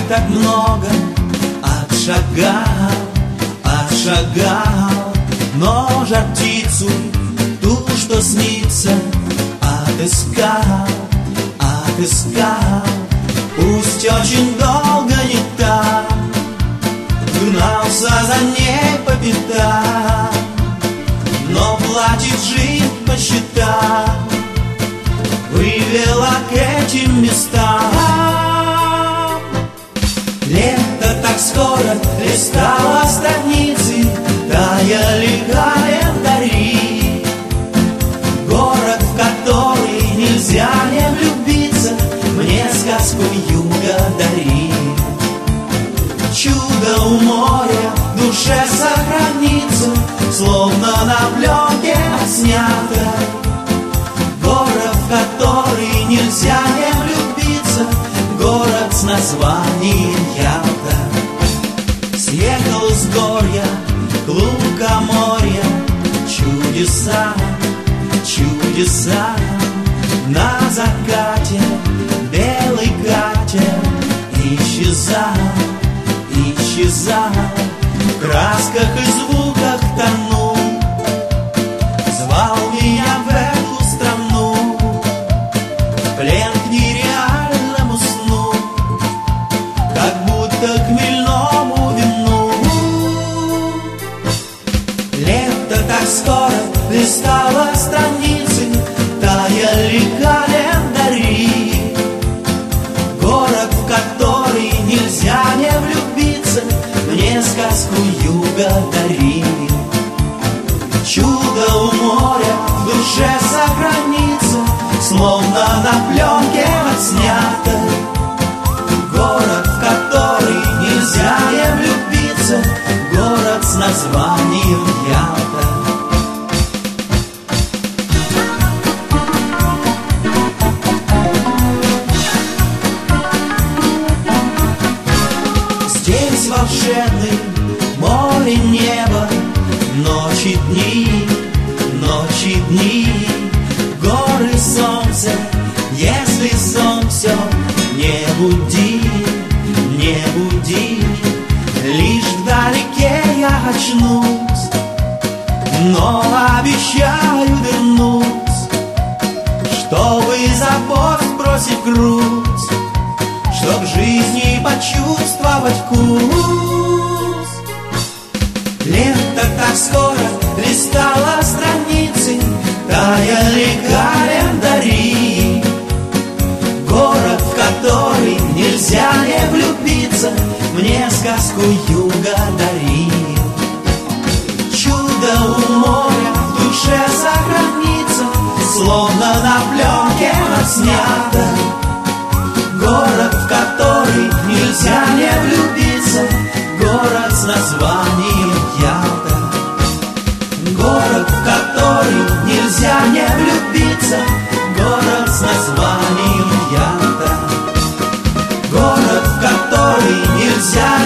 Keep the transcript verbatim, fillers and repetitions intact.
так много отшагал, отшагал, но жар птицу, ту, что снится, отыскал, отыскал. Пусть очень долго не там, гнался за ней по пятам, но платит жизнь по счетам, вывела к этим местам. Лето так скоро листало страницы, таяли календари. Город, в который нельзя не влюбиться, мне сказку юга дари. Чудо у моря в душе сохранится, словно на пленке отснято. Город, в который нельзя не влюбиться, город с названием Ялта. Съехал с горя к лукоморья, чудеса, чудеса. На закате белый катер исчезал, исчезал. В красках и звуках тонул, звал меня в эту страну, в плен к нереальному сну, как будто к хмельному вину. Лето так скоро листало страницы, таяли календари. Город, в который нельзя не влюбиться, мне сказку юга дари. Чудо у моря в душе сохранится, словно на пленке отснято. Город, в который нельзя не влюбиться, город с названием Ялта. Здесь волшебный море, небо, ночи, дни, ночи, дни, горы, солнце. Если сон все, не буди, не буди. Лишь вдалеке я очнусь, но обещаю вернусь, чтобы забот бросить груз, чтоб жизни почувствовать вкус. Лето так скоро листало страницы, таяли календари. Город, в который нельзя не влюбиться, мне сказку юга дари. Чудо у моря в душе сохранится, словно на пленке отснято. Город, в который нельзя не влюбиться, город с названием Ялта. Город, в который нельзя не влюбиться, город с названием Ялта. Город, в который нельзя